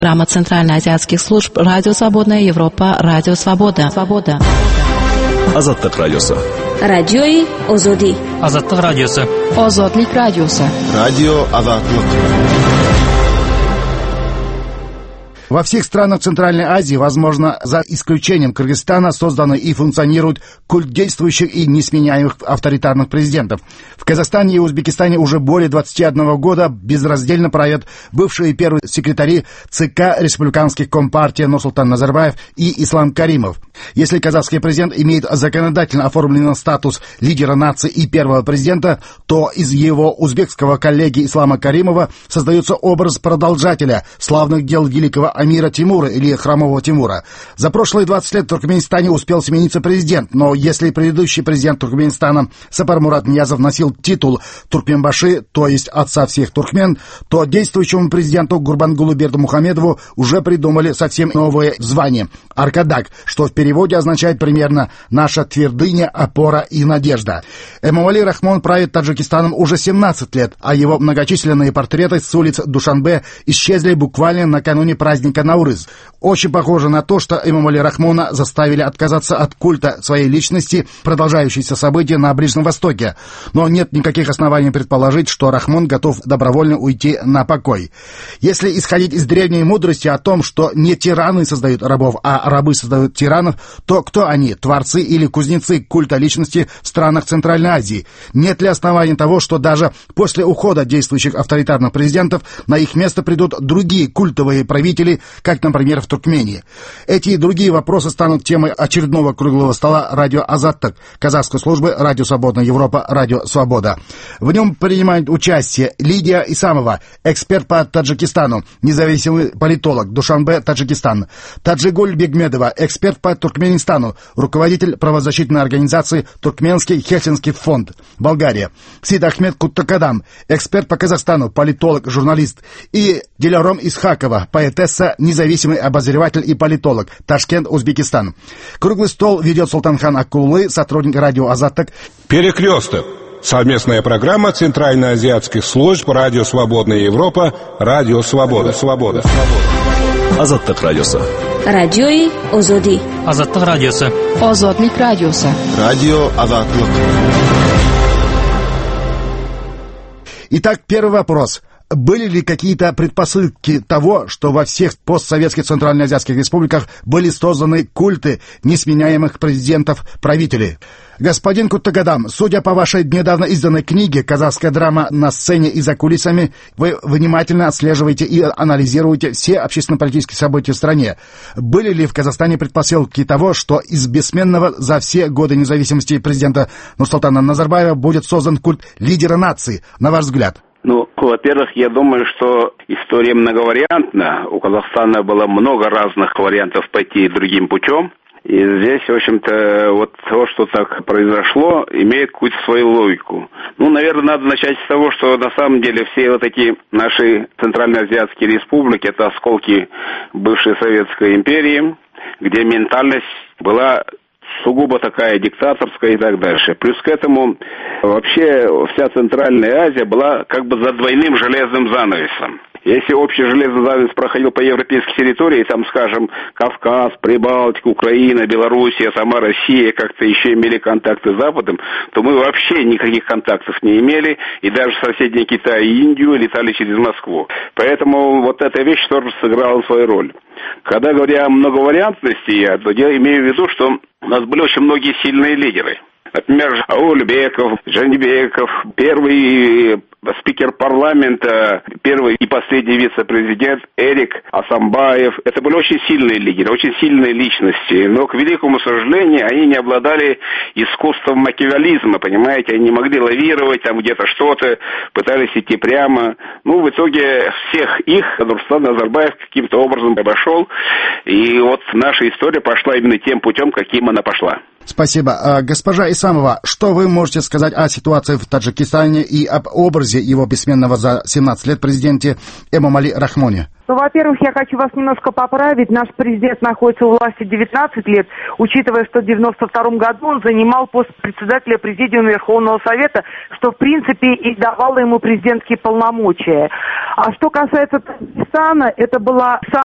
Программа Центральноазиатских служб «Радио Свободная Европа», «Радио Свобода». Азаттык радиосы. Радиои Озоди. Азаттык радиосы. Озодлик радиосы. Радио Азаттык. Во всех странах Центральной Азии, возможно, за исключением Кыргызстана, созданы и функционирует культ действующих и несменяемых авторитарных президентов. В Казахстане и Узбекистане уже более 21 года безраздельно правят бывшие первые секретари ЦК республиканских компартий Нурсултан Назарбаев и Ислам Каримов. Если казахский президент имеет законодательно оформленный статус лидера нации и первого президента, то из его узбекского коллеги Ислама Каримова создается образ продолжателя славных дел великого Амира Тимура или Хромого Тимура. За прошлые 20 лет в Туркменистане успел смениться президент, но если предыдущий президент Туркменистана Сапармурат Ниязов носил титул Туркменбаши, то есть отца всех туркмен, то действующему президенту Гурбангулу Бердымухамедову уже придумали совсем новое звание – Аркадак, что в переводе означает примерно «наша твердыня, опора и надежда». Эмомали Рахмон правит Таджикистаном уже 17 лет, а его многочисленные портреты с улиц Душанбе исчезли буквально накануне праздника Наурыз. Очень похоже на то, что Эмомали Рахмона заставили отказаться от культа своей личности, продолжающиеся события на Ближнем Востоке. Но нет никаких оснований предположить, что Рахмон готов добровольно уйти на покой. Если исходить из древней мудрости о том, что не тираны создают рабов, а рабы создают тиранов, то кто они, творцы или кузнецы культа личности в странах Центральной Азии? Нет ли оснований того, что даже после ухода действующих авторитарных президентов на их место придут другие культовые правители, как, например, в Туркмении? Эти и другие вопросы станут темой очередного круглого стола радио Азаттык, казахской службы «Радио Свободная Европа», «Радио Свобода». В нем принимают участие Лидия Исамова, эксперт по Таджикистану, независимый политолог, Душанбе, Таджикистан; Таджигуль Бегмедова, эксперт по Туркменистану, руководитель правозащитной организации «Туркменский Хельсинский фонд», Болгария; Сид Ахмед Куттакадам, эксперт по Казахстану, политолог, журналист; и Диляром Исхакова, поэтесса, независимый обозреватель и политолог, Ташкент, Узбекистан. Круглый стол ведет Султанхан Акуллы, сотрудник радио Азаттык. Перекресток. Совместная программа Центральноазиатских служб «Радио Свободная Европа», «Радио Свобода». Азаттык радиосы. Радиои Озоди. Азаттык радиосы. Озодлик радиосы. Радио Азаттык. Итак, первый вопрос. Были ли какие-то предпосылки того, что во всех постсоветских центральноазиатских республиках были созданы культы несменяемых президентов-правителей? Господин Куттакадам, судя по вашей недавно изданной книге «Казахская драма на сцене и за кулисами», вы внимательно отслеживаете и анализируете все общественно-политические события в стране. Были ли в Казахстане предпосылки того, что из бессменного за все годы независимости президента Нурсултана Назарбаева будет создан культ лидера нации, на ваш взгляд? Ну, во-первых, я думаю, что история многовариантна. У Казахстана было много разных вариантов пойти другим путем. И здесь, в общем-то, вот то, что так произошло, имеет какую-то свою логику. Ну, наверное, надо начать с того, что на самом деле все вот эти наши центральноазиатские республики — это осколки бывшей Советской империи, где ментальность была сугубо такая диктаторская и так дальше. Плюс к этому вообще вся Центральная Азия была как бы за двойным железным занавесом. Если общий железный занавес проходил по европейской территории, там, скажем, Кавказ, Прибалтика, Украина, Белоруссия, сама Россия как-то еще имели контакты с Западом, то мы вообще никаких контактов не имели, и даже соседние Китай и Индию летали через Москву. Поэтому вот эта вещь тоже сыграла свою роль. Когда говоря о многовариантности, я имею в виду, что у нас были очень многие сильные лидеры. Например, Аулбеков, Джанибеков, первый спикер парламента, первый и последний вице-президент Эрик Асамбаев. Это были очень сильные лидеры, очень сильные личности. Но, к великому сожалению, они не обладали искусством макиавеллизма, понимаете? Они не могли лавировать, там где-то что-то, пытались идти прямо. Ну, в итоге всех их Нурсултан Назарбаев каким-то образом обошел. И вот наша история пошла именно тем путем, каким она пошла. Спасибо. Госпожа Исамова, что вы можете сказать о ситуации в Таджикистане и об образе его бессменного за 17 лет президенте Эмомали Рахмоне? Ну, во-первых, я хочу вас немножко поправить. Наш президент находится у власти 19 лет, учитывая, что в 92 году он занимал пост председателя Президиума Верховного Совета, что, в принципе, и давало ему президентские полномочия. А что касается Таджикистана, это была